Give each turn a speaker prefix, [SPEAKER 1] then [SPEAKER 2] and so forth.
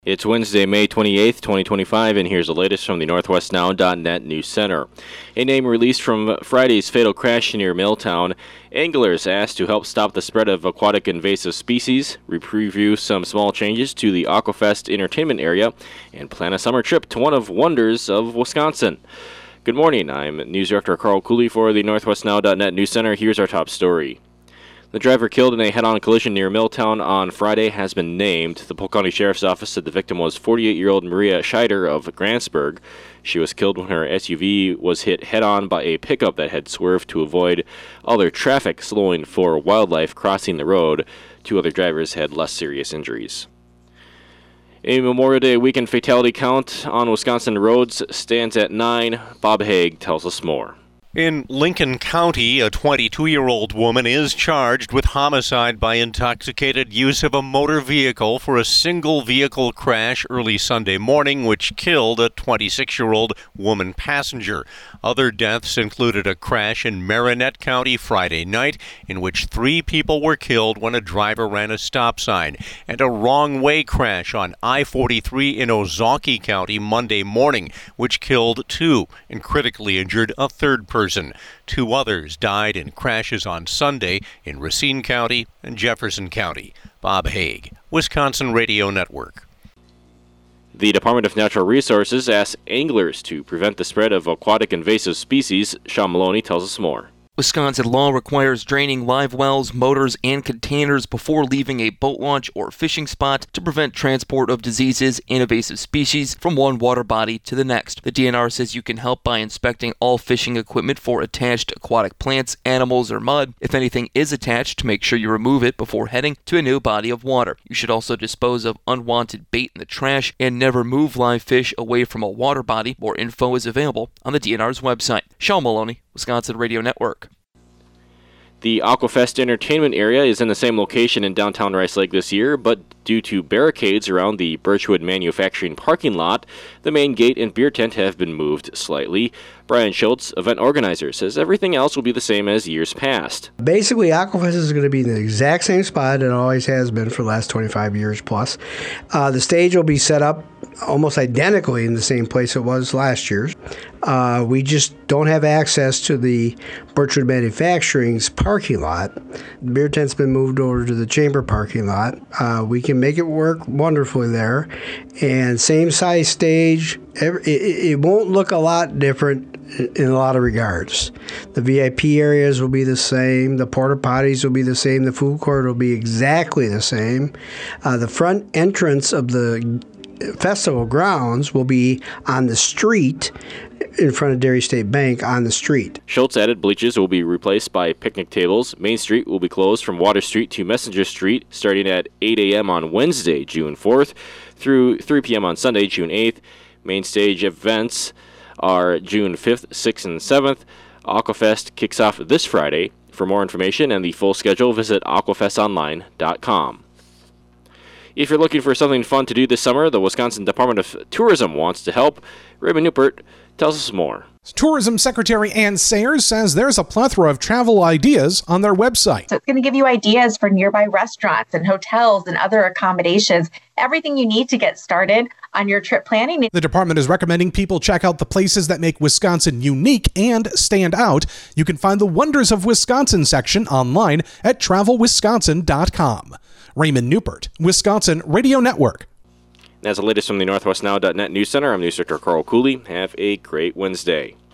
[SPEAKER 1] It's Wednesday, May 28th, 2025, and here's the latest from the NorthwestNow.net News Center. A name released from Friday's fatal crash near Milltown. Anglers asked to help stop the spread of aquatic invasive species, preview some small changes to the Aquafest entertainment area, and plan a summer trip to one of wonders of Wisconsin. Good morning, I'm News Director Carl Cooley for the NorthwestNow.net News Center. Here's our top story. The driver killed in a head-on collision near Milltown on Friday has been named. The Polk County Sheriff's Office said the victim was 48-year-old Maria Scheider of Grantsburg. She was killed when her SUV was hit head-on by a pickup that had swerved to avoid other traffic, slowing for wildlife crossing the road. Two other drivers had less serious injuries. A Memorial Day weekend fatality count on Wisconsin roads stands at 9. Bob Haig tells us more.
[SPEAKER 2] In Lincoln County, a 22-year-old woman is charged with homicide by intoxicated use of a motor vehicle for a single vehicle crash early Sunday morning, which killed a 26-year-old woman passenger. Other deaths included a crash in Marinette County Friday night, in which 3 people were killed when a driver ran a stop sign, and a wrong-way crash on I-43 in Ozaukee County Monday morning, which killed 2 and critically injured a third person. 2 others died in crashes on Sunday in Racine County and Jefferson County. Bob Haig, Wisconsin Radio Network.
[SPEAKER 1] The Department of Natural Resources asks anglers to prevent the spread of aquatic invasive species. Sean Maloney tells us more.
[SPEAKER 3] Wisconsin law requires draining live wells, motors, and containers before leaving a boat launch or fishing spot to prevent transport of diseases and invasive species from one water body to the next. The DNR says you can help by inspecting all fishing equipment for attached aquatic plants, animals, or mud. If anything is attached, to make sure you remove it before heading to a new body of water. You should also dispose of unwanted bait in the trash and never move live fish away from a water body. More info is available on the DNR's website. Sean Maloney, Wisconsin Radio Network.
[SPEAKER 1] The Aquafest entertainment area is in the same location in downtown Rice Lake this year, but due to barricades around the Birchwood manufacturing parking lot, the main gate and beer tent have been moved slightly. Brian Schultz, event organizer, says everything else will be the same as years past.
[SPEAKER 4] Basically, Aquafest is going to be in the exact same spot it always has been for the last 25 years plus. The stage will be set up almost identically in the same place it was last year's. We just don't have access to the Birchwood Manufacturing's parking lot. The beer tent's been moved over to the Chamber parking lot. We can make it work wonderfully there. And same size stage. It won't look a lot different in a lot of regards. The VIP areas will be the same. The porta potties will be the same. The food court will be exactly the same. The front entrance of the festival grounds will be on the street in front of Dairy State Bank on the street.
[SPEAKER 1] Schultz added bleachers will be replaced by picnic tables. Main Street will be closed from Water Street to Messenger Street starting at 8 a.m. on Wednesday, June 4th through 3 p.m. on Sunday, June 8th. Main stage events are June 5th, 6th, and 7th. Aquafest kicks off this Friday. For more information and the full schedule, visit aquafestonline.com. If you're looking for something fun to do this summer, the Wisconsin Department of Tourism wants to help. Raymond Newport tells us more.
[SPEAKER 5] Tourism Secretary Ann Sayers says there's a plethora of travel ideas on their website.
[SPEAKER 6] So it's going to give you ideas for nearby restaurants and hotels and other accommodations, everything you need to get started on your trip planning.
[SPEAKER 5] The department is recommending people check out the places that make Wisconsin unique and stand out. You can find the Wonders of Wisconsin section online at travelwisconsin.com. Raymond Newport, Wisconsin Radio Network.
[SPEAKER 1] That's the latest from the NorthwestNow.net News Center. I'm News Director Carl Cooley. Have a great Wednesday.